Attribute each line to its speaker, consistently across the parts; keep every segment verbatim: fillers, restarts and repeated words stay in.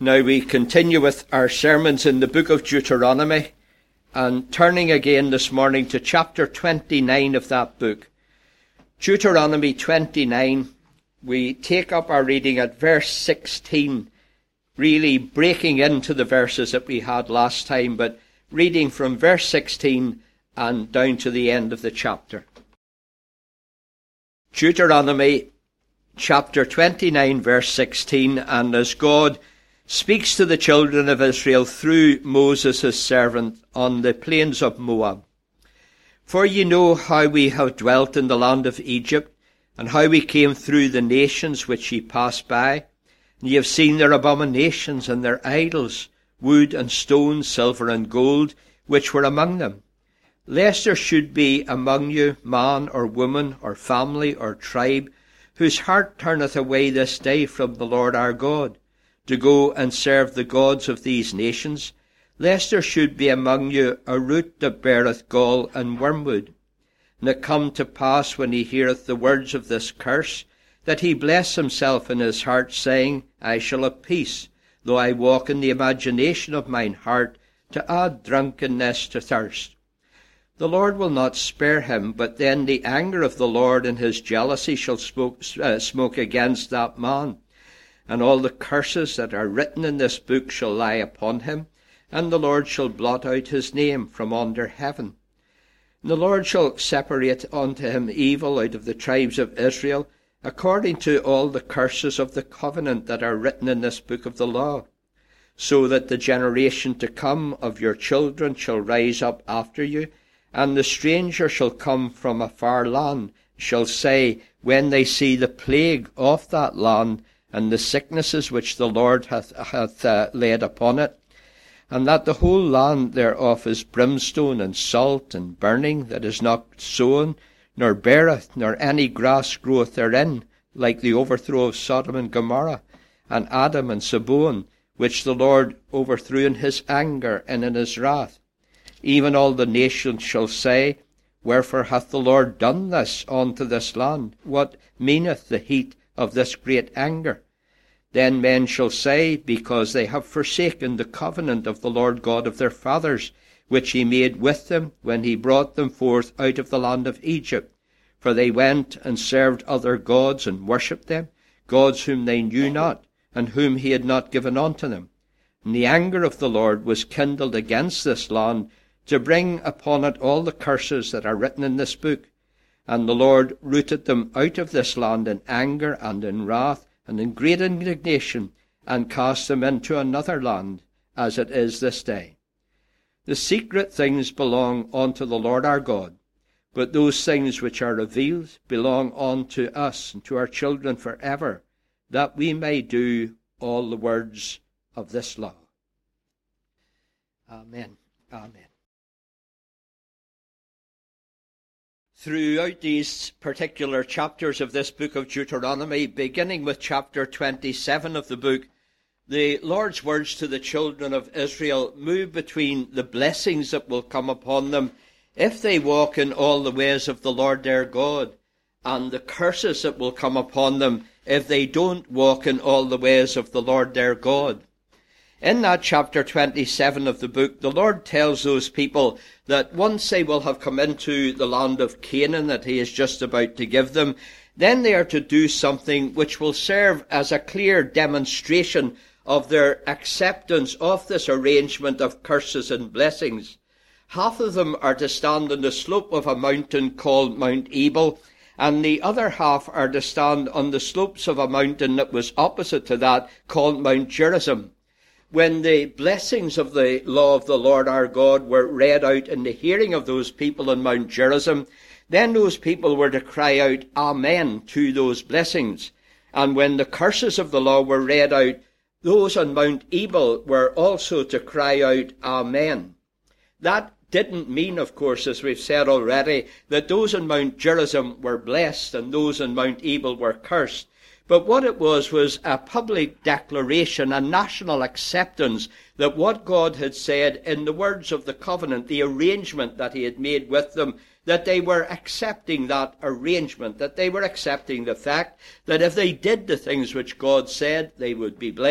Speaker 1: Now we continue with our sermons in the book of Deuteronomy, and turning again this morning to chapter twenty-nine of that book. Deuteronomy twenty-nine, we take up our reading at verse sixteen, really breaking into the verses that we had last time, but reading from verse sixteen and down to the end of the chapter. Deuteronomy chapter twenty-nine, verse sixteen, and as God speaks to the children of Israel through Moses his servant on the plains of Moab. For ye know how we have dwelt in the land of Egypt, and how we came through the nations which ye passed by. And ye have seen their abominations and their idols, wood and stone, silver and gold, which were among them. Lest there should be among you man or woman or family or tribe, whose heart turneth away this day from the Lord our God, to go and serve the gods of these nations, lest there should be among you a root that beareth gall and wormwood. And it come to pass, when he heareth the words of this curse, that he bless himself in his heart, saying, I shall have peace, though I walk in the imagination of mine heart, to add drunkenness to thirst. The Lord will not spare him, but then the anger of the Lord and his jealousy shall smoke, uh, smoke against that man. And all the curses that are written in this book shall lie upon him, and the Lord shall blot out his name from under heaven. And the Lord shall separate unto him evil out of the tribes of Israel, according to all the curses of the covenant that are written in this book of the law, so that the generation to come of your children shall rise up after you, and the stranger shall come from a far land, shall say, when they see the plague of that land, and the sicknesses which the Lord hath, hath uh, laid upon it, and that the whole land thereof is brimstone and salt and burning, that is not sown, nor beareth, nor any grass groweth therein, like the overthrow of Sodom and Gomorrah, and Adam and Zeboim, which the Lord overthrew in his anger and in his wrath. Even all the nations shall say, wherefore hath the Lord done this unto this land? What meaneth the heat of this great anger? Then men shall say, because they have forsaken the covenant of the Lord God of their fathers, which he made with them when he brought them forth out of the land of Egypt. For they went and served other gods and worshipped them, gods whom they knew not, and whom he had not given unto them. And the anger of the Lord was kindled against this land, to bring upon it all the curses that are written in this book. And the Lord rooted them out of this land in anger and in wrath and in great indignation, and cast them into another land, as it is this day. The secret things belong unto the Lord our God, but those things which are revealed belong unto us and to our children for ever, that we may do all the words of this law. Amen. Amen. Throughout these particular chapters of this book of Deuteronomy, beginning with chapter twenty-seven of the book, the Lord's words to the children of Israel move between the blessings that will come upon them if they walk in all the ways of the Lord their God, and the curses that will come upon them if they don't walk in all the ways of the Lord their God. In that chapter twenty-seven of the book, the Lord tells those people that once they will have come into the land of Canaan that he is just about to give them, then they are to do something which will serve as a clear demonstration of their acceptance of this arrangement of curses and blessings. Half of them are to stand on the slope of a mountain called Mount Ebal, and the other half are to stand on the slopes of a mountain that was opposite to that called Mount Gerizim. When the blessings of the law of the Lord our God were read out in the hearing of those people on Mount Gerizim, then those people were to cry out Amen to those blessings. And when the curses of the law were read out, those on Mount Ebal were also to cry out Amen. That didn't mean, of course, as we've said already, that those on Mount Gerizim were blessed and those on Mount Ebal were cursed. But what it was was a public declaration, a national acceptance that what God had said in the words of the covenant, the arrangement that he had made with them, that they were accepting that arrangement, that they were accepting the fact that if they did the things which God said, they would be blessed,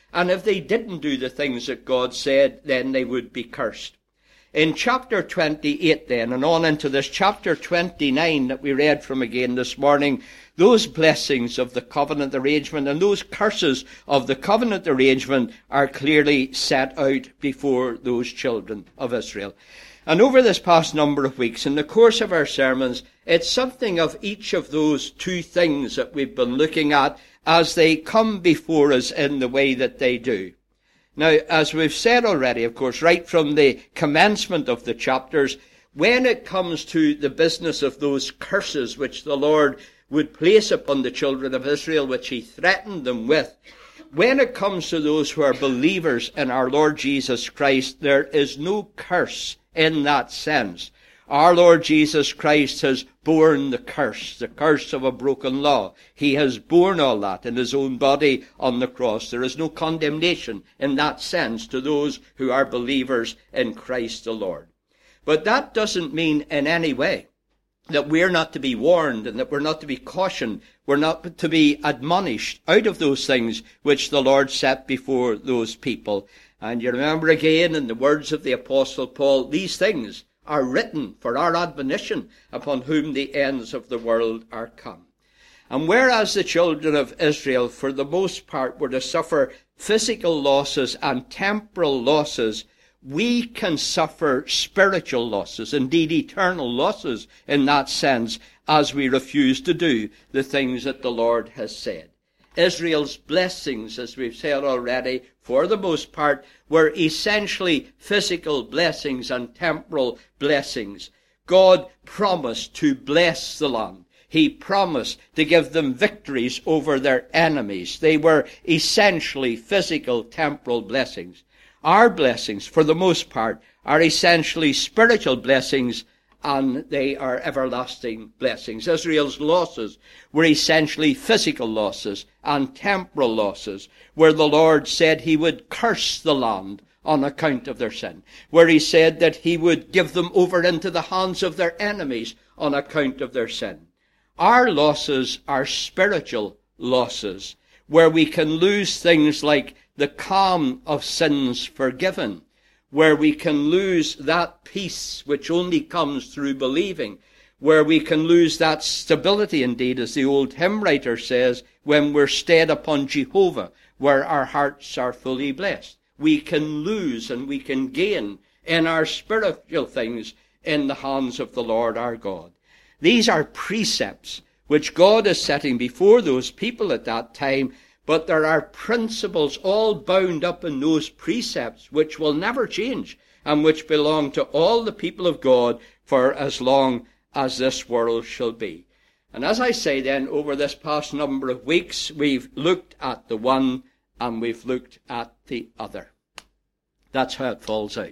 Speaker 1: And if they didn't do the things that God said, then they would be cursed. In chapter twenty-eight then, and on into this chapter twenty-nine that we read from again this morning, those blessings of the covenant arrangement and those curses of the covenant arrangement are clearly set out before those children of Israel. And over this past number of weeks, in the course of our sermons, it's something of each of those two things that we've been looking at as they come before us in the way that they do. Now, as we've said already, of course, right from the commencement of the chapters, when it comes to the business of those curses which the Lord would place upon the children of Israel, which he threatened them with, when it comes to those who are believers in our Lord Jesus Christ, there is no curse in that sense. Our Lord Jesus Christ has borne the curse, the curse of a broken law. He has borne all that in his own body on the cross. There is no condemnation in that sense to those who are believers in Christ the Lord. But that doesn't mean in any way that we're not to be warned and that we're not to be cautioned. We're not to be admonished out of those things which the Lord set before those people. And you remember again in the words of the Apostle Paul, these things are written for our admonition, upon whom the ends of the world are come. And whereas the children of Israel, for the most part, were to suffer physical losses and temporal losses, we can suffer spiritual losses, indeed eternal losses in that sense, as we refuse to do the things that the Lord has said. Israel's blessings, as we've said already, for the most part, were essentially physical blessings and temporal blessings. God promised to bless the land. He promised to give them victories over their enemies. They were essentially physical, temporal blessings. Our blessings, for the most part, are essentially spiritual blessings, and they are everlasting blessings. Israel's losses were essentially physical losses and temporal losses, where the Lord said he would curse the land on account of their sin, where he said that he would give them over into the hands of their enemies on account of their sin. Our losses are spiritual losses, where we can lose things like the calm of sins forgiven, where we can lose that peace which only comes through believing, where we can lose that stability, indeed, as the old hymn writer says, when we're stayed upon Jehovah, where our hearts are fully blessed. We can lose and we can gain in our spiritual things in the hands of the Lord our God. These are precepts which God is setting before those people at that time, but there are principles all bound up in those precepts which will never change and which belong to all the people of God for as long as this world shall be. And as I say then, over this past number of weeks, we've looked at the one and we've looked at the other. That's how it falls out.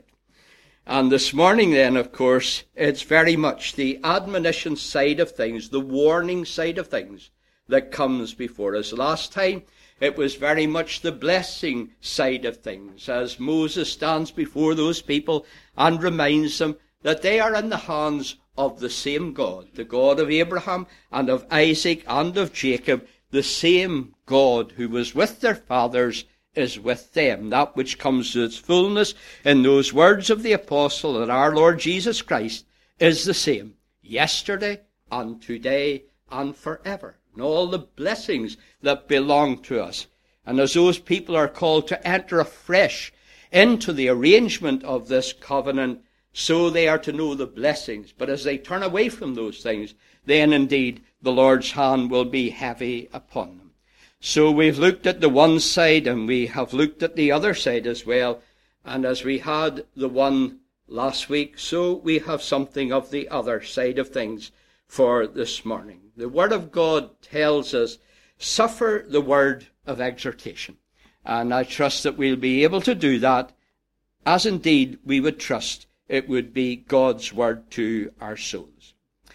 Speaker 1: And this morning then, of course, it's very much the admonition side of things, the warning side of things that comes before us. Last time, it was very much the blessing side of things, as Moses stands before those people and reminds them that they are in the hands of the same God, the God of Abraham and of Isaac and of Jacob. The same God who was with their fathers is with them. That which comes to its fullness in those words of the apostle that our Lord Jesus Christ is the same, yesterday and today and forever. And all the blessings that belong to us. And as those people are called to enter afresh into the arrangement of this covenant, so they are to know the blessings. But as they turn away from those things, then indeed the Lord's hand will be heavy upon them. So we've looked at the one side and we have looked at the other side as well. And as we had the one last week, so we have something of the other side of things for this morning. The Word of God tells us, suffer the word of exhortation. And I trust that we'll be able to do that, as indeed we would trust it would be God's word to our souls.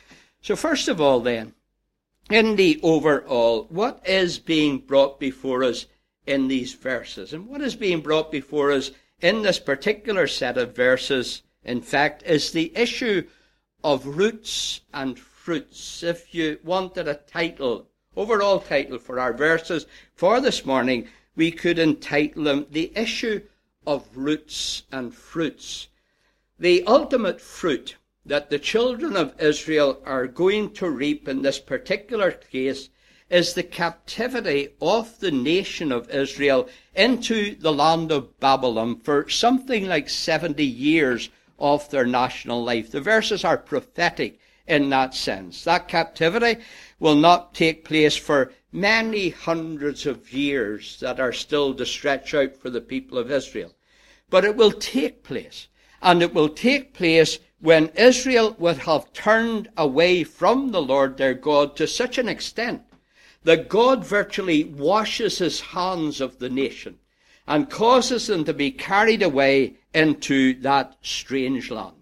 Speaker 1: So first of all then, in the overall, what is being brought before us in these verses? And what is being brought before us in this particular set of verses, in fact, is the issue of roots and fruits. If you wanted a title, overall title for our verses for this morning, we could entitle them The Issue of Roots and Fruits. The ultimate fruit that the children of Israel are going to reap in this particular case is the captivity of the nation of Israel into the land of Babylon for something like seventy years of their national life. The verses are prophetic in that sense. That captivity will not take place for many hundreds of years that are still to stretch out for the people of Israel. But it will take place, and it will take place when Israel would have turned away from the Lord their God to such an extent that God virtually washes his hands of the nation and causes them to be carried away into that strange land.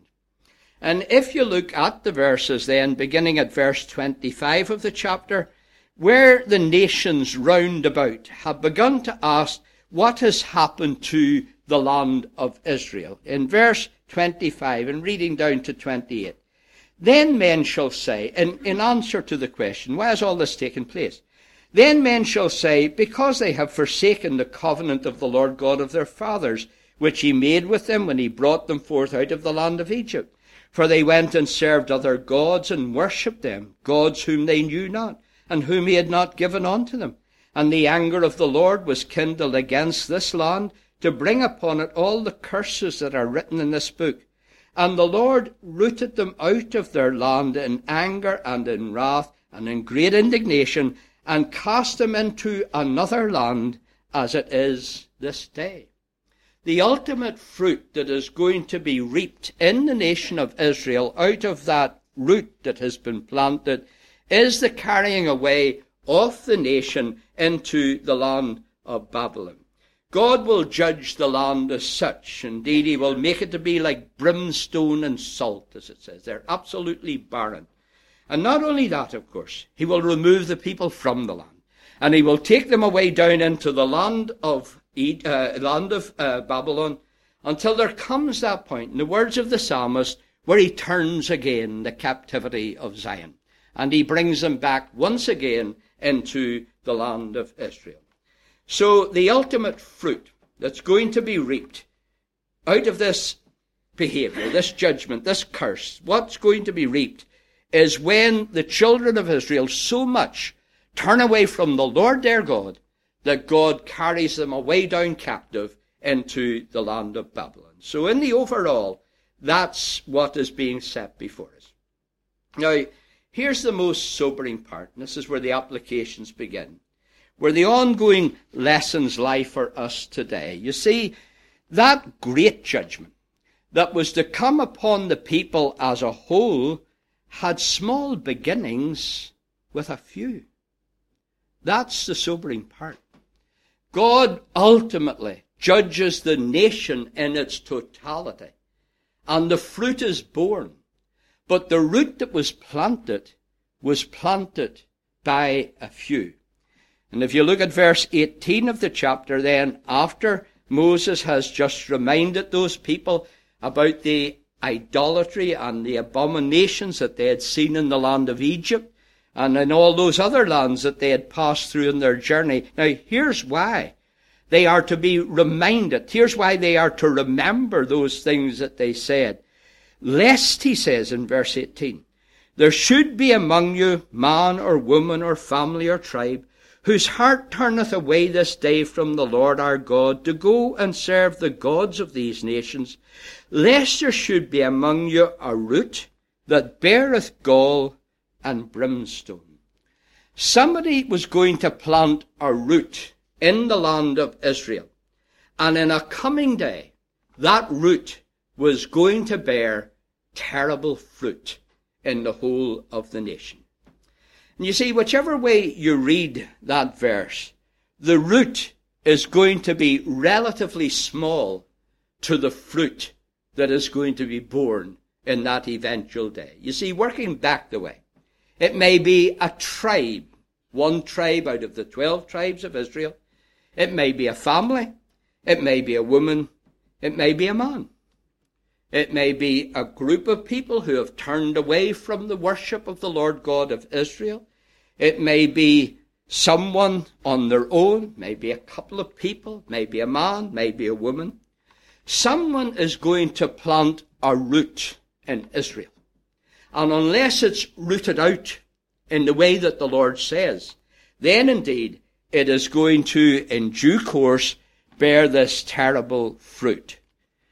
Speaker 1: And if you look at the verses then, beginning at verse twenty-five of the chapter, where the nations round about have begun to ask what has happened to the land of Israel. In verse twenty-five, and reading down to twenty-eight, then men shall say, in, in answer to the question, why has all this taken place? Then men shall say, because they have forsaken the covenant of the Lord God of their fathers, which he made with them when he brought them forth out of the land of Egypt. For they went and served other gods and worshipped them, gods whom they knew not, and whom he had not given unto them. And the anger of the Lord was kindled against this land, to bring upon it all the curses that are written in this book. And the Lord rooted them out of their land in anger and in wrath and in great indignation, and cast them into another land, as it is this day. The ultimate fruit that is going to be reaped in the nation of Israel out of that root that has been planted is the carrying away of the nation into the land of Babylon. God will judge the land as such. Indeed, he will make it to be like brimstone and salt, as it says. They're absolutely barren. And not only that, of course, he will remove the people from the land. And he will take them away down into the land of uh, land of uh, Babylon, until there comes that point, in the words of the psalmist, where he turns again the captivity of Zion. And he brings them back once again into the land of Israel. So the ultimate fruit that's going to be reaped out of this behavior, this judgment, this curse, what's going to be reaped is when the children of Israel so much turn away from the Lord their God that God carries them away down captive into the land of Babylon. So in the overall, that's what is being set before us. Now, here's the most sobering part, and this is where the applications begin, where the ongoing lessons lie for us today. You see, that great judgment that was to come upon the people as a whole had small beginnings with a few. That's the sobering part. God ultimately judges the nation in its totality, and the fruit is born. But the root that was planted was planted by a few. And if you look at verse eighteen of the chapter, then after Moses has just reminded those people about the idolatry and the abominations that they had seen in the land of Egypt and in all those other lands that they had passed through in their journey. Now, here's why they are to be reminded. Here's why they are to remember those things that they said. Lest, he says in verse eighteen, there should be among you man or woman or family or tribe whose heart turneth away this day from the Lord our God to go and serve the gods of these nations, lest there should be among you a root that beareth gall and brimstone. Somebody was going to plant a root in the land of Israel, and in a coming day, that root was going to bear terrible fruit in the whole of the nation. And you see, whichever way you read that verse, the root is going to be relatively small to the fruit that is going to be born in that eventual day. You see, working back the way, it may be a tribe, one tribe out of the twelve tribes of Israel. It may be a family. It may be a woman. It may be a man. It may be a group of people who have turned away from the worship of the Lord God of Israel. It may be someone on their own, maybe a couple of people, maybe a man, maybe a woman, someone is going to plant a root in Israel. And unless it's rooted out in the way that the Lord says, then indeed it is going to, in due course, bear this terrible fruit.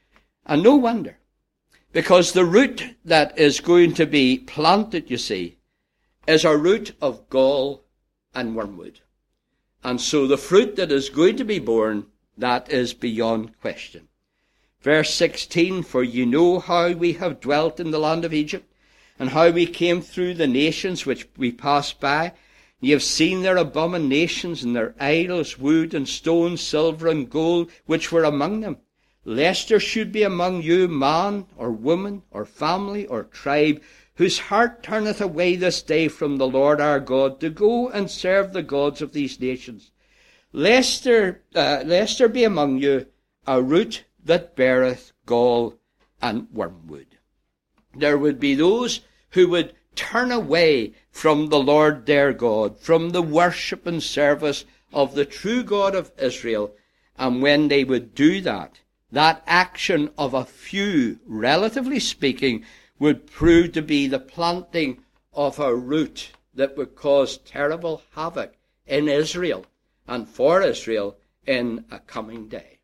Speaker 1: And no wonder, because the root that is going to be planted, you see, is a root of gall and wormwood. And so the fruit that is going to be born, that is beyond question. Verse sixteen, for you know how we have dwelt in the land of Egypt, and how we came through the nations which we passed by. Ye have seen their abominations and their idols, wood and stone, silver and gold, which were among them. Lest there should be among you man or woman or family or tribe, whose heart turneth away this day from the Lord our God, to go and serve the gods of these nations. Lest there, uh, lest there be among you a root that beareth gall and wormwood. There would be those who would turn away from the Lord their God, from the worship and service of the true God of Israel. And when they would do that, that action of a few, relatively speaking, would prove to be the planting of a root that would cause terrible havoc in Israel and for Israel in a coming day.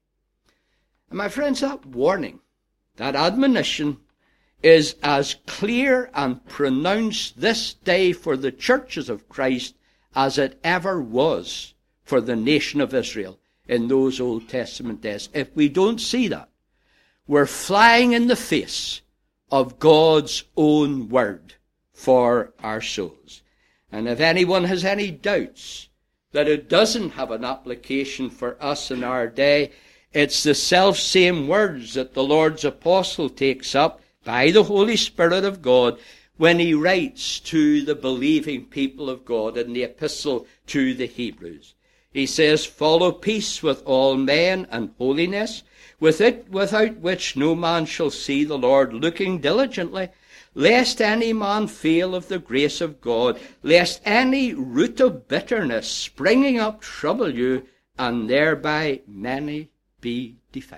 Speaker 1: And my friends, that warning, that admonition is as clear and pronounced this day for the churches of Christ as it ever was for the nation of Israel in those Old Testament days. If we don't see that, we're flying in the face of God's own word for our souls. And if anyone has any doubts that it doesn't have an application for us in our day, it's the self-same words that the Lord's apostle takes up by the Holy Spirit of God when he writes to the believing people of God in the epistle to the Hebrews. He says, follow peace with all men and holiness, with it, without which no man shall see the Lord, looking diligently, lest any man fail of the grace of God, lest any root of bitterness springing up trouble you, and thereby many be defiled.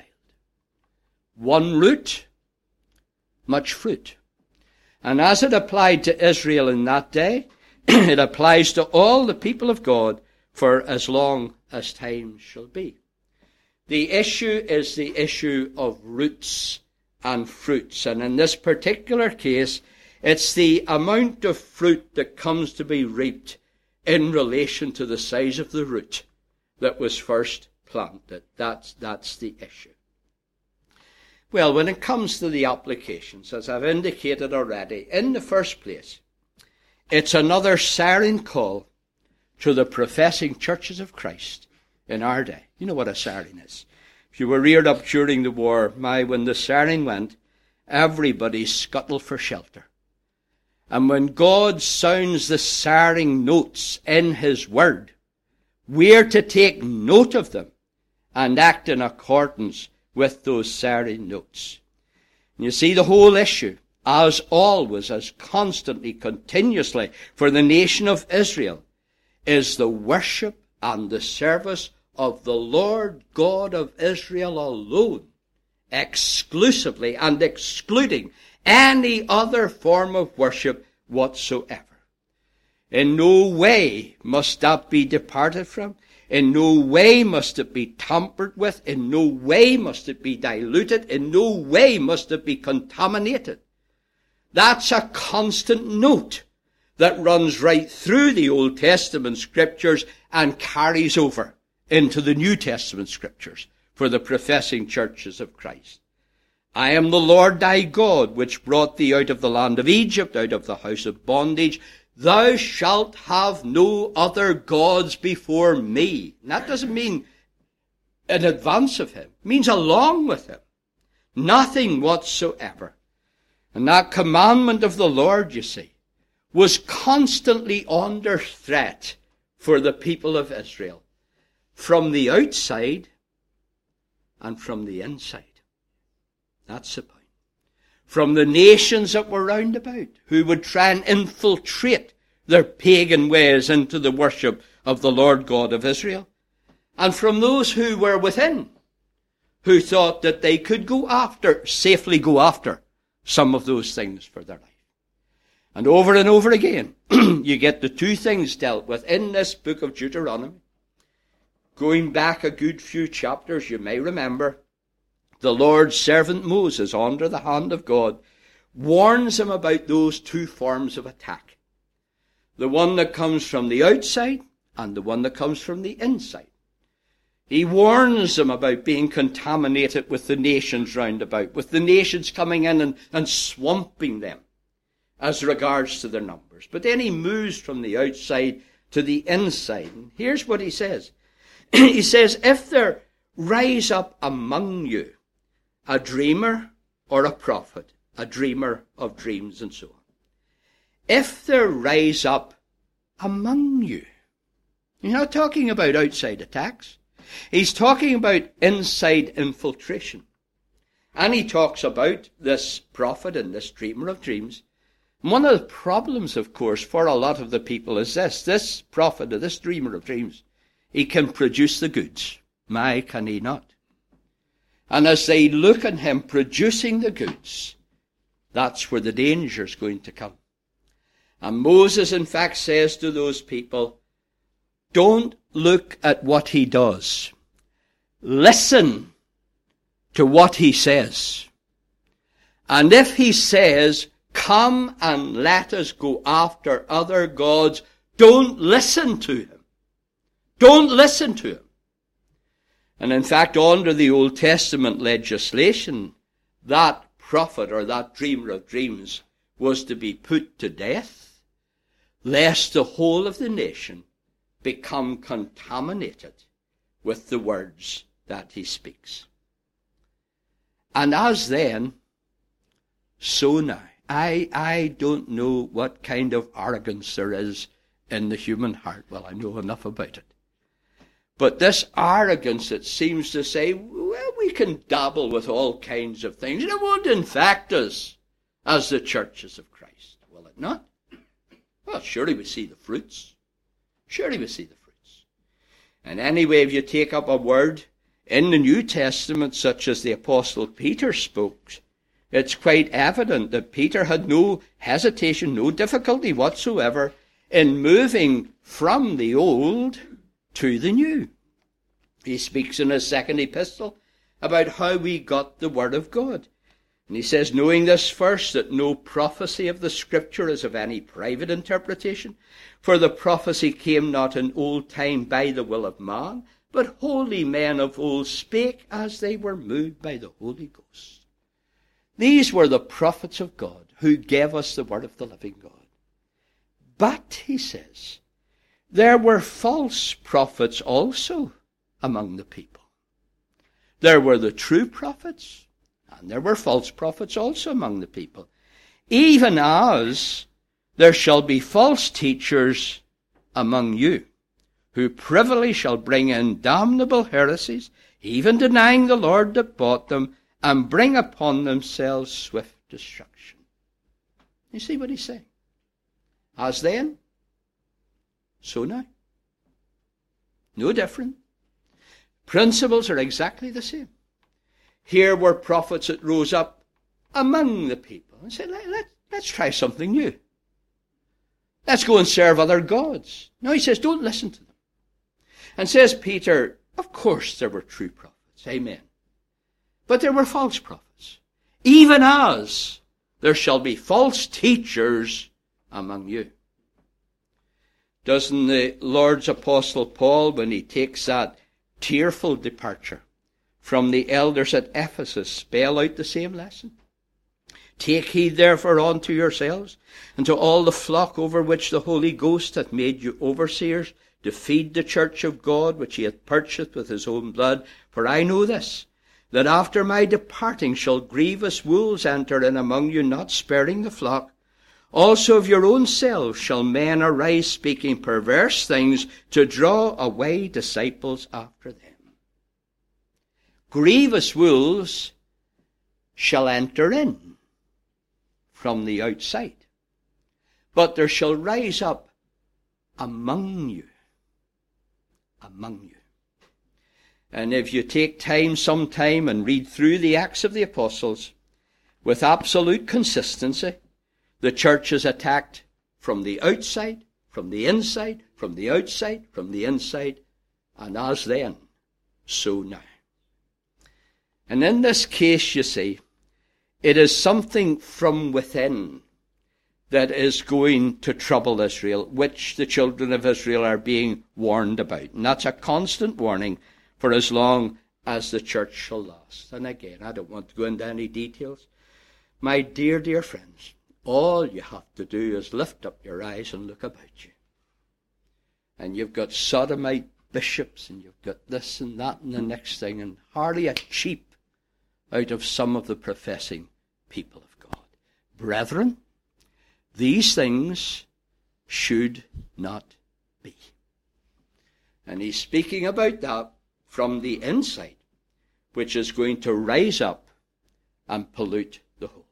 Speaker 1: One root, much fruit. And as it applied to Israel in that day, it applies to all the people of God for as long as time shall be. The issue is the issue of roots and fruits. And in this particular case, it's the amount of fruit that comes to be reaped in relation to the size of the root that was first planted. That's, that's the issue. Well, when it comes to the applications, as I've indicated already, in the first place, it's another siren call to the professing churches of Christ in our day. You know what a siren is. If you were reared up during the war, my, when the siren went, everybody scuttled for shelter. And when God sounds the siren notes in his word, we're to take note of them and act in accordance with those siren notes. And you see, the whole issue, as always, as constantly, continuously, for the nation of Israel, is the worship and the service of the Lord God of Israel alone, exclusively and excluding any other form of worship whatsoever. In no way must that be departed from. In no way must it be tampered with. In no way must it be diluted. In no way must it be contaminated. That's a constant note that runs right through the Old Testament scriptures and carries over into the New Testament scriptures for the professing churches of Christ. I am the Lord thy God, which brought thee out of the land of Egypt, out of the house of bondage. Thou shalt have no other gods before me. And that doesn't mean in advance of him. It means along with him. Nothing whatsoever. And that commandment of the Lord, you see, was constantly under threat for the people of Israel, from the outside and from the inside. That's the point. From the nations that were round about, who would try and infiltrate their pagan ways into the worship of the Lord God of Israel, and from those who were within, who thought that they could go after, safely go after some of those things for their life. And over and over again, you get the two things dealt with in this book of Deuteronomy. Going back a good few chapters, you may remember, the Lord's servant Moses, under the hand of God, warns him about those two forms of attack. The one that comes from the outside and the one that comes from the inside. He warns them about being contaminated with the nations round about, with the nations coming in and, and swamping them as regards to their numbers. But then he moves from the outside to the inside. And here's what he says. He says, if there rise up among you a dreamer or a prophet, a dreamer of dreams and so on. If there rise up among you. He's not talking about outside attacks. He's talking about inside infiltration. And he talks about this prophet and this dreamer of dreams. One of the problems, of course, for a lot of the people is this. This prophet or this dreamer of dreams, he can produce the goods. My, can he not? And as they look at him producing the goods, that's where the danger is going to come. And Moses, in fact, says to those people, don't look at what he does. Listen to what he says. And if he says, come and let us go after other gods, don't listen to him. Don't listen to him. And in fact, under the Old Testament legislation, that prophet or that dreamer of dreams was to be put to death, lest the whole of the nation become contaminated with the words that he speaks. And as then, so now. I, I don't know what kind of arrogance there is in the human heart. Well, I know enough about it. But this arrogance that seems to say, well, we can dabble with all kinds of things. It won't infect us as the churches of Christ. Will it not? Well, surely we see the fruits. Surely we see the fruits. And anyway, if you take up a word in the New Testament, such as the Apostle Peter spoke, it's quite evident that Peter had no hesitation, no difficulty whatsoever in moving from the old to the new. He speaks in his second epistle about how we got the word of God. And he says, knowing this first, that no prophecy of the Scripture is of any private interpretation, for the prophecy came not in old time by the will of man, but holy men of old spake as they were moved by the Holy Ghost. These were the prophets of God who gave us the word of the living God. But, he says, there were false prophets also among the people. There were the true prophets, and there were false prophets also among the people. Even as there shall be false teachers among you, who privily shall bring in damnable heresies, even denying the Lord that bought them, and bring upon themselves swift destruction. You see what he's saying? As then, so now. No different. Principles are exactly the same. Here were prophets that rose up among the people and said, let, let, let's try something new. Let's go and serve other gods. No, he says, don't listen to them. And says Peter, of course there were true prophets. Amen. But there were false prophets. Even as there shall be false teachers among you. Doesn't the Lord's Apostle Paul, when he takes that tearful departure from the elders at Ephesus, spell out the same lesson? Take heed therefore unto yourselves, and to all the flock over which the Holy Ghost hath made you overseers, to feed the church of God, which he hath purchased with his own blood. For I know this, that after my departing shall grievous wolves enter in among you, not sparing the flock. Also of your own selves shall men arise, speaking perverse things, to draw away disciples after them. Grievous wolves shall enter in from the outside, but there shall rise up among you among you. And if you take time sometime and read through the Acts of the Apostles, with absolute consistency, the church is attacked from the outside, from the inside, from the outside, from the inside, and as then, so now. And in this case, you see, it is something from within that is going to trouble Israel, which the children of Israel are being warned about. And that's a constant warning for as long as the church shall last. And again, I don't want to go into any details. My dear, dear friends, all you have to do is lift up your eyes and look about you. And you've got sodomite bishops, and you've got this and that and the next thing, and hardly a cheap out of some of the professing people of God. Brethren, these things should not be. And he's speaking about that from the inside, which is going to rise up and pollute the whole.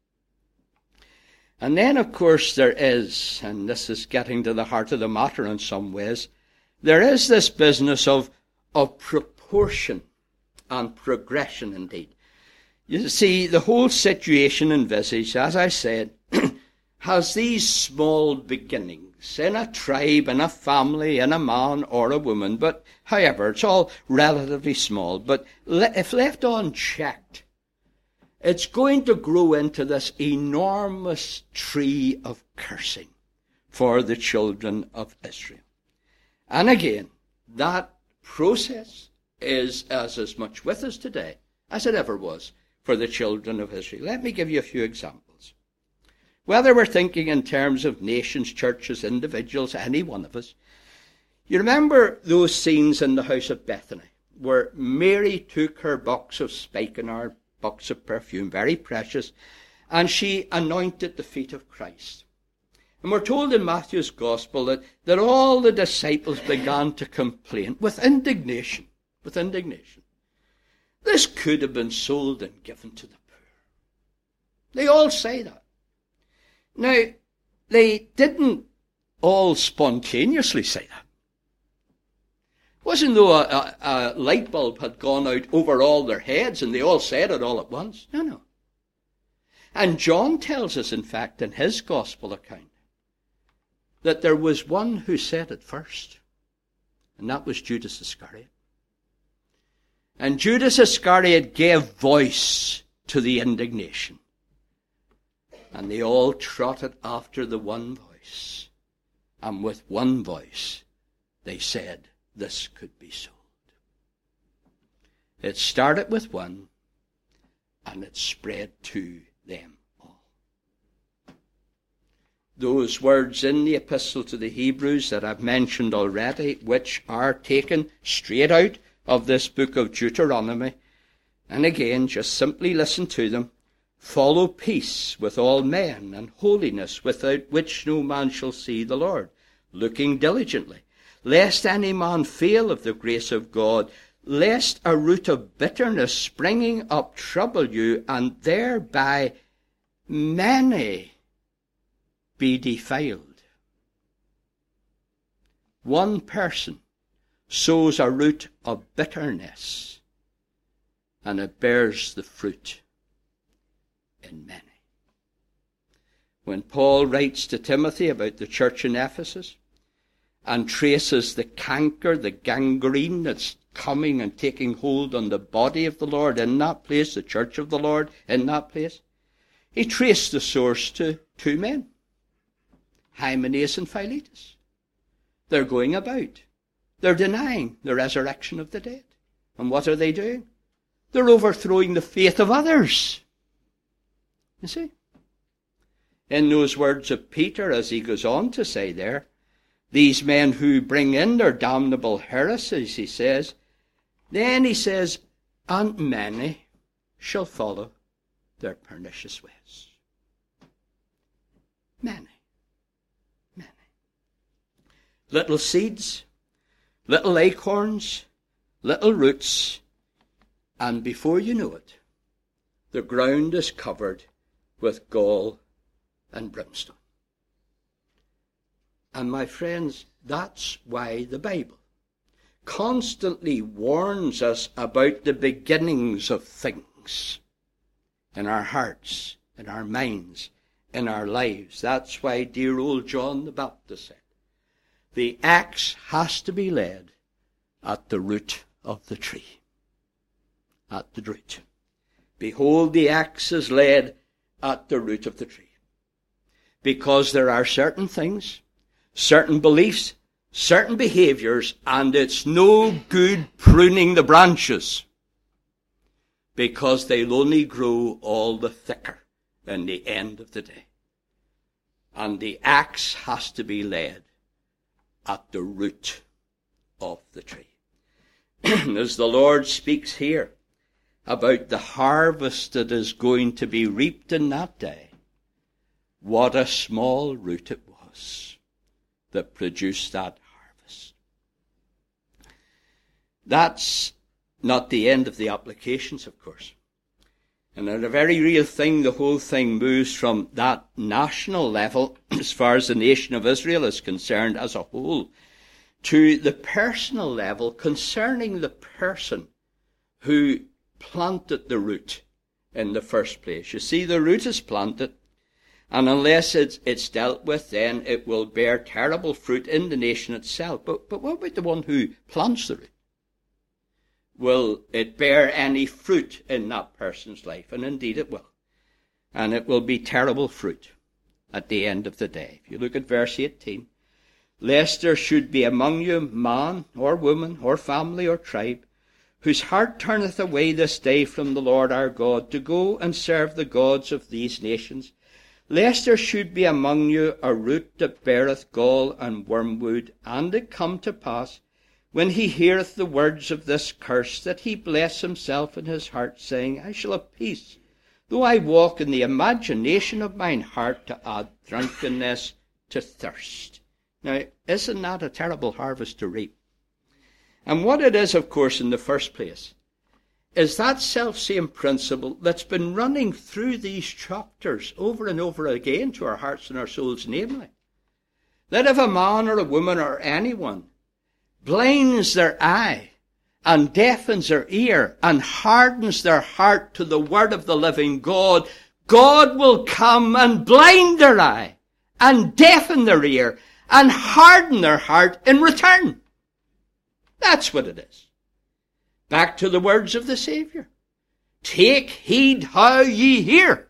Speaker 1: And then, of course, there is, and this is getting to the heart of the matter in some ways, there is this business of, of proportion and progression indeed. You see, the whole situation envisaged, as I said, has these small beginnings in a tribe, in a family, in a man or a woman. But, however, it's all relatively small. But if left unchecked, it's going to grow into this enormous tree of cursing for the children of Israel. And again, that process is as, as much with us today as it ever was for the children of Israel. Let me give you a few examples. Whether we're thinking in terms of nations, churches, individuals, any one of us, you remember those scenes in the house of Bethany where Mary took her box of spikenard, box of perfume, very precious, and she anointed the feet of Christ. And we're told in Matthew's Gospel that, that all the disciples began to complain with indignation, with indignation. This could have been sold and given to the poor. They all say that. Now, they didn't all spontaneously say that. It wasn't though a, a, a light bulb had gone out over all their heads and they all said it all at once. No, no. And John tells us, in fact, in his Gospel account, that there was one who said it first, and that was Judas Iscariot. And Judas Iscariot gave voice to the indignation. And they all trotted after the one voice. And with one voice, they said, this could be sold. It started with one, and it spread to them all. Those words in the epistle to the Hebrews that I've mentioned already, which are taken straight out of this book of Deuteronomy, and again, just simply listen to them. Follow peace with all men and holiness, without which no man shall see the Lord, looking diligently, lest any man fail of the grace of God, lest a root of bitterness springing up trouble you, and thereby many be defiled. One person sows a root of bitterness, and it bears the fruit in many. When Paul writes to Timothy about the church in Ephesus and traces the canker, the gangrene that's coming and taking hold on the body of the Lord in that place, the church of the Lord in that place, he traced the source to two men, Hymenaeus and Philetus. They're going about. They're denying the resurrection of the dead. And what are they doing? They're overthrowing the faith of others. You see? In those words of Peter, as he goes on to say there, these men who bring in their damnable heresies, he says, then he says, and many shall follow their pernicious ways. Many. Many. Little seeds, little acorns, little roots, and before you know it, the ground is covered with gall and brimstone. And my friends, that's why the Bible constantly warns us about the beginnings of things in our hearts, in our minds, in our lives. That's why dear old John the Baptist said, the axe has to be laid at the root of the tree. At the root. Behold, the axe is laid at the root of the tree. Because there are certain things, certain beliefs, certain behaviors, and it's no good pruning the branches, because they'll only grow all the thicker in the end of the day. And the axe has to be laid at the root of the tree. As the Lord speaks here about the harvest that is going to be reaped in that day, what a small root it was that produced that harvest. That's not the end of the applications, of course. And in a very real thing, the whole thing moves from that national level, as far as the nation of Israel is concerned as a whole, to the personal level concerning the person who planted the root in the first place. You see, the root is planted, and unless it's, it's dealt with, then it will bear terrible fruit in the nation itself. But, but what about the one who plants the root? Will it bear any fruit in that person's life? And indeed it will. And it will be terrible fruit at the end of the day. If you look at verse eighteen, lest there should be among you man or woman or family or tribe, whose heart turneth away this day from the Lord our God, to go and serve the gods of these nations, lest there should be among you a root that beareth gall and wormwood, and it come to pass, when he heareth the words of this curse, that he bless himself in his heart, saying, I shall have peace, though I walk in the imagination of mine heart, to add drunkenness to thirst. Now, isn't that a terrible harvest to reap? And what it is, of course, in the first place, is that self-same principle that's been running through these chapters over and over again to our hearts and our souls, namely, that if a man or a woman or anyone blinds their eye and deafens their ear and hardens their heart to the word of the living God, God will come and blind their eye and deafen their ear and harden their heart in return. That's what it is. Back to the words of the Saviour. Take heed how ye hear.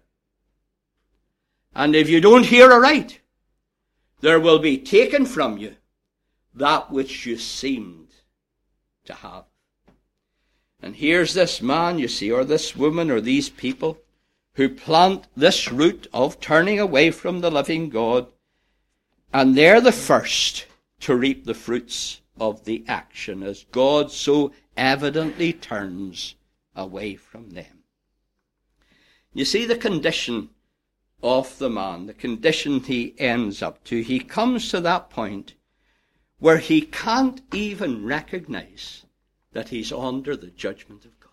Speaker 1: And if you don't hear aright, there will be taken from you that which you seemed to have. And here's this man, you see, or this woman, or these people, who plant this root of turning away from the living God, and they're the first to reap the fruits of the action, as God so evidently turns away from them. You see the condition of the man, the condition he ends up to. He comes to that point where he can't even recognize that he's under the judgment of God.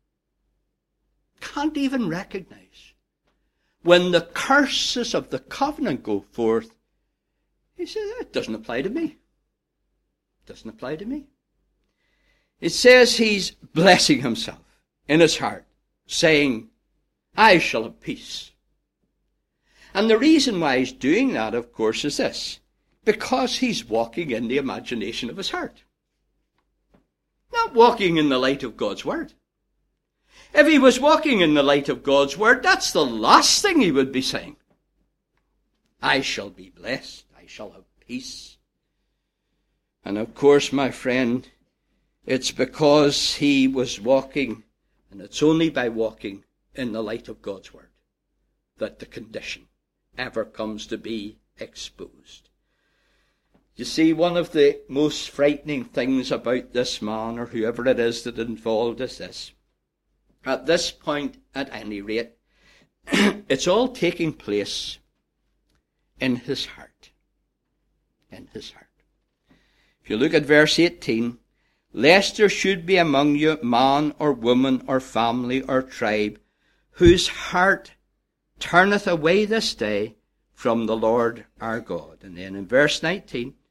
Speaker 1: Can't even recognize. When the curses of the covenant go forth, he says, it doesn't apply to me. It doesn't apply to me. It says he's blessing himself in his heart, saying, I shall have peace. And the reason why he's doing that, of course, is this. Because he's walking in the imagination of his heart. Not walking in the light of God's word. If he was walking in the light of God's word, that's the last thing he would be saying. I shall be blessed. I shall have peace. And of course, my friend, it's because he was walking, and it's only by walking in the light of God's word that the condition ever comes to be exposed. You see, one of the most frightening things about this man, or whoever it is that involved, is this. At this point, at any rate, it's all taking place in his heart. In his heart. If you look at verse eighteen, lest there should be among you man or woman or family or tribe, whose heart turneth away this day from the Lord our God. And then in verse nineteen,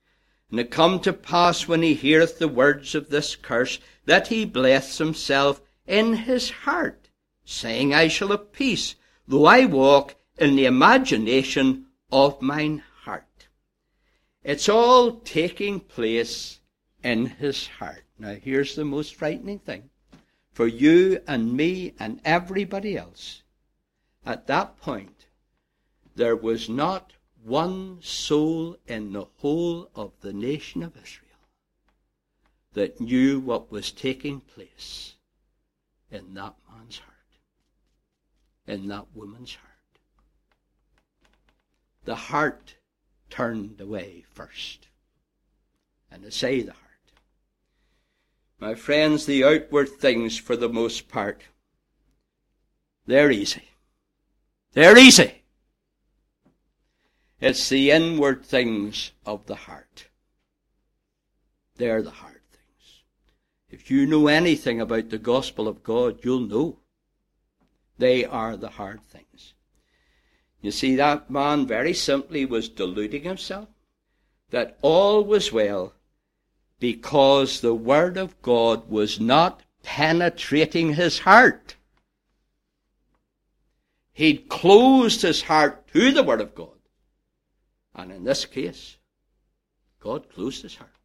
Speaker 1: And it come to pass, when he heareth the words of this curse, that he blessed himself in his heart, saying, I shall have peace, though I walk in the imagination of mine heart. It's all taking place in his heart. Now here's the most frightening thing. For you and me and everybody else, at that point, there was not one soul in the whole of the nation of Israel that knew what was taking place in that man's heart, in that woman's heart. The heart turned away first. And I say the heart. My friends, the outward things, for the most part, they're easy. They're easy. It's the inward things of the heart. They're the hard things. If you know anything about the gospel of God, you'll know they are the hard things. You see, that man very simply was deluding himself that all was well because the word of God was not penetrating his heart. He'd closed his heart to the word of God. And in this case, God closed his heart.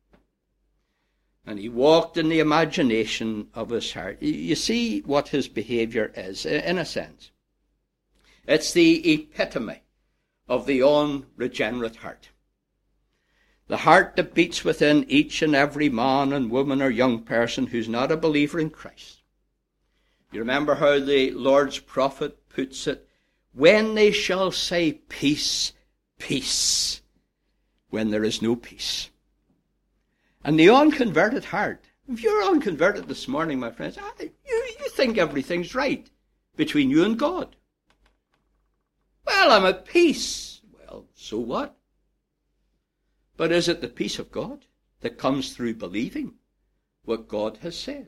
Speaker 1: And he walked in the imagination of his heart. You see what his behavior is, in a sense. It's the epitome of the unregenerate heart. The heart that beats within each and every man and woman or young person who's not a believer in Christ. You remember how the Lord's prophet puts it? When they shall say peace, peace, when there is no peace. And the unconverted heart, if you're unconverted this morning, my friends, you, you think everything's right between you and God. Well, I'm at peace. Well, so what? But is it the peace of God that comes through believing what God has said?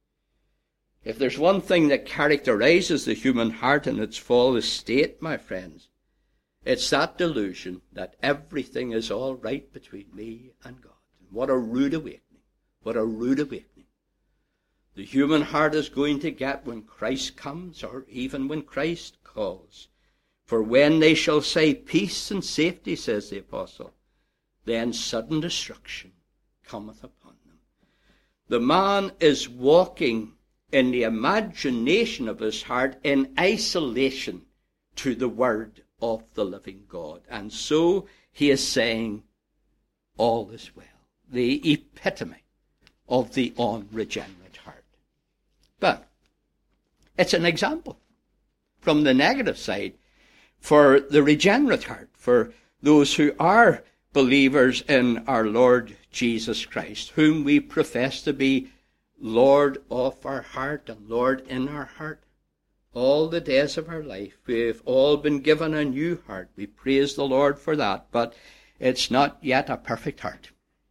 Speaker 1: If there's one thing that characterizes the human heart in its fallen state, my friends, it's that delusion that everything is all right between me and God. What a rude awakening. What a rude awakening. The human heart is going to get when Christ comes, or even when Christ calls. For when they shall say peace and safety, says the apostle, then sudden destruction cometh upon them. The man is walking in the imagination of his heart in isolation to the word of the living God. And so he is saying, all is well. The epitome of the unregenerate heart. But it's an example from the negative side for the regenerate heart, for those who are believers in our Lord Jesus Christ, whom we profess to be Lord of our heart and Lord in our heart. All the days of our life, we've all been given a new heart. We praise the Lord for that, but it's not yet a perfect heart.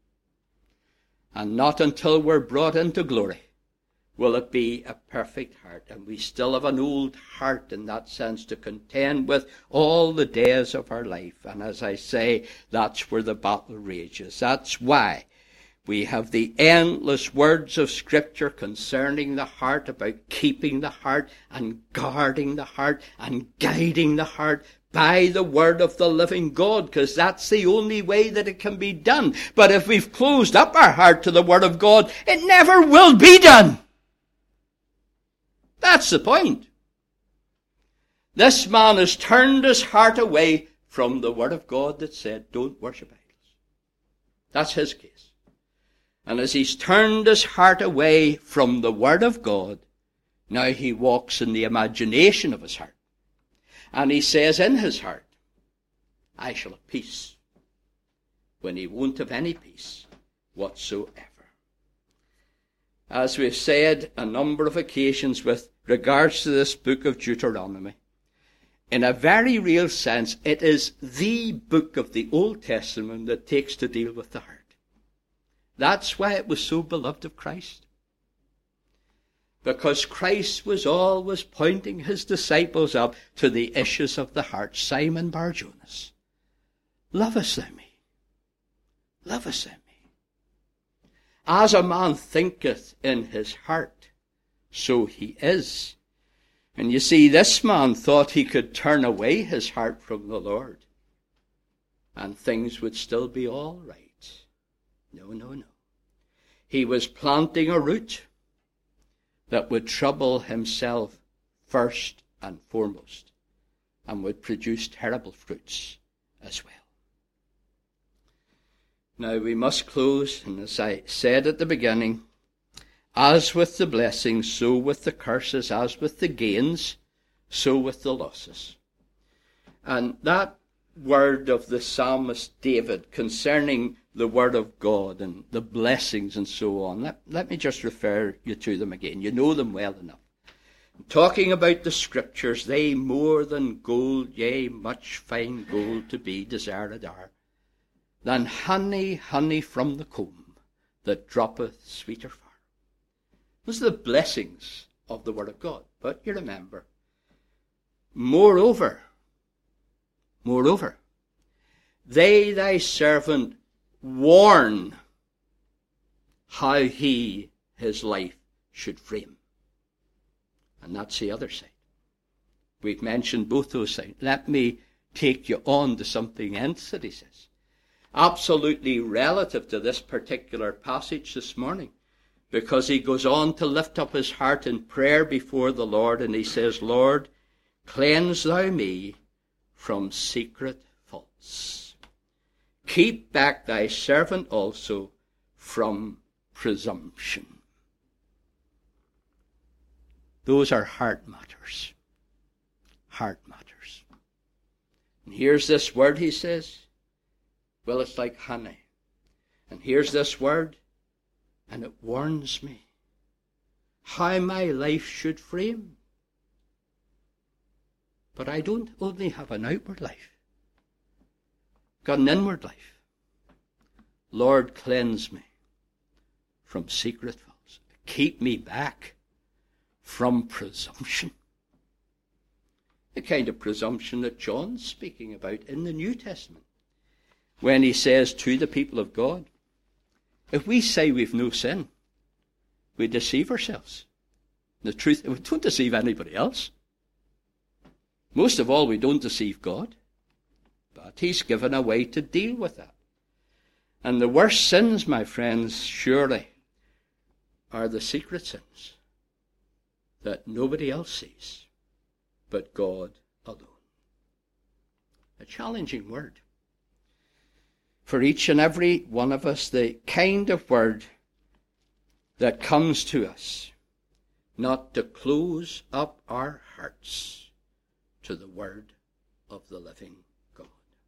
Speaker 1: And not until we're brought into glory will it be a perfect heart. And we still have an old heart in that sense to contend with all the days of our life. And as I say, that's where the battle rages. That's why we have the endless words of Scripture concerning the heart, about keeping the heart and guarding the heart and guiding the heart by the word of the living God, because that's the only way that it can be done. But if we've closed up our heart to the word of God, it never will be done. That's the point. This man has turned his heart away from the word of God that said, don't worship idols. That's his case. And as he's turned his heart away from the word of God, now he walks in the imagination of his heart. And he says in his heart, I shall have peace, when he won't have any peace whatsoever. As we've said a number of occasions with regards to this book of Deuteronomy, in a very real sense, it is the book of the Old Testament that takes to deal with the heart. That's why it was so beloved of Christ. Because Christ was always pointing his disciples up to the issues of the heart. Simon Bar-Jonas, lovest thou me? Lovest thou me? As a man thinketh in his heart, so he is. And you see, this man thought he could turn away his heart from the Lord, and things would still be all right. No, no, no. He was planting a root that would trouble himself first and foremost, and would produce terrible fruits as well. Now we must close, and as I said at the beginning, as with the blessings, so with the curses, as with the gains, so with the losses. And that word of the psalmist David concerning the word of God and the blessings and so on, let, let me just refer you to them again. You know them well enough. Talking about the scriptures, they more than gold, yea, much fine gold to be desired are, than honey, honey from the comb that droppeth sweeter far. Those are the blessings of the word of God. But you remember, moreover, moreover, they thy servant warn how he his life should frame. And that's the other side. We've mentioned both those sides. Let me take you on to something else that he says, absolutely relative to this particular passage this morning, because he goes on to lift up his heart in prayer before the Lord, and he says, Lord, cleanse thou me from secret faults. Keep back thy servant also from presumption. Those are heart matters. Heart matters. And here's this word, he says. Well, it's like honey. And here's this word, and it warns me how my life should frame. But I don't only have an outward life. I've got an inward life. Lord, cleanse me from secret faults. Keep me back from presumption. The kind of presumption that John's speaking about in the New Testament, when he says to the people of God, if we say we've no sin, we deceive ourselves. The truth, we don't deceive anybody else. Most of all, we don't deceive God. But he's given a way to deal with that. And the worst sins, my friends, surely are the secret sins that nobody else sees but God alone. A challenging word for each and every one of us, the kind of word that comes to us, not to close up our hearts to the word of the living God.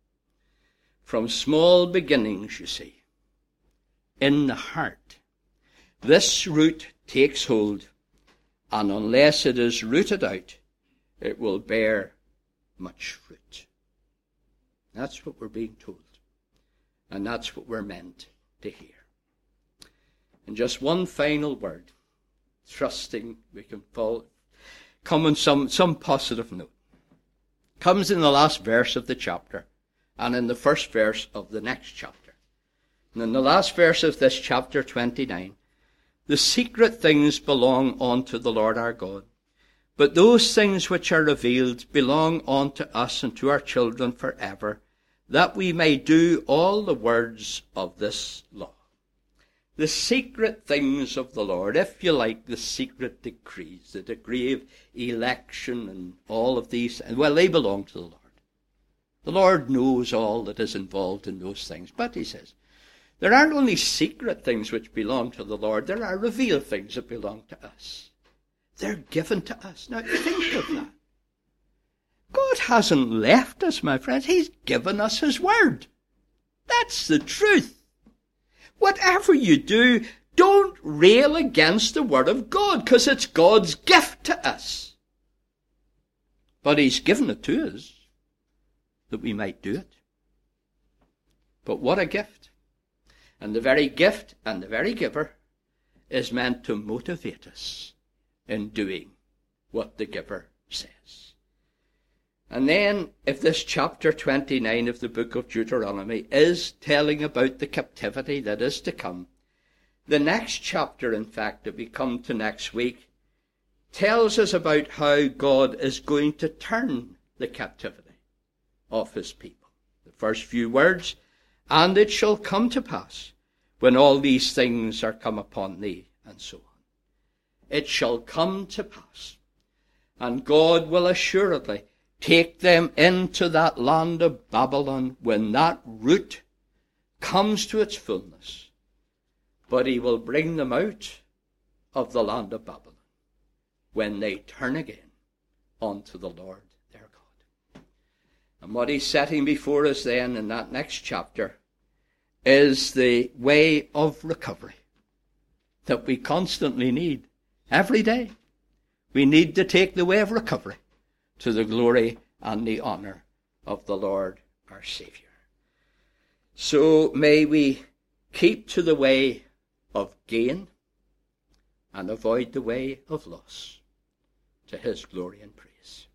Speaker 1: From small beginnings, you see, in the heart, this root takes hold, and unless it is rooted out, it will bear much fruit. That's what we're being told. And that's what we're meant to hear. And just one final word, trusting we can fall, come on some, some positive note. Comes in the last verse of the chapter, and in the first verse of the next chapter. And in the last verse of this chapter twenty-nine, the secret things belong unto the Lord our God, but those things which are revealed belong unto us and to our children forever, that we may do all the words of this law. The secret things of the Lord, if you like, the secret decrees, the decree of election and all of these, well, they belong to the Lord. The Lord knows all that is involved in those things. But he says, there aren't only secret things which belong to the Lord, there are revealed things that belong to us. They're given to us. Now, think of that. God hasn't left us, my friends. He's given us his word. That's the truth. Whatever you do, don't rail against the word of God, because it's God's gift to us. But he's given it to us that we might do it. But what a gift. And the very gift and the very giver is meant to motivate us in doing what the giver says. And then, if this chapter twenty-nine of the book of Deuteronomy is telling about the captivity that is to come, The next chapter, in fact, that we come to next week, tells us about how God is going to turn the captivity of his people. The first few words, and it shall come to pass when all these things are come upon thee, and so on. It shall come to pass. And God will assuredly take them into that land of Babylon when that root comes to its fullness. But he will bring them out of the land of Babylon when they turn again unto the Lord their God. And what he's setting before us then in that next chapter is the way of recovery that we constantly need every day. We need to take the way of recovery to the glory and the honor of the Lord our Saviour. So may we keep to the way of gain and avoid the way of loss, to his glory and praise.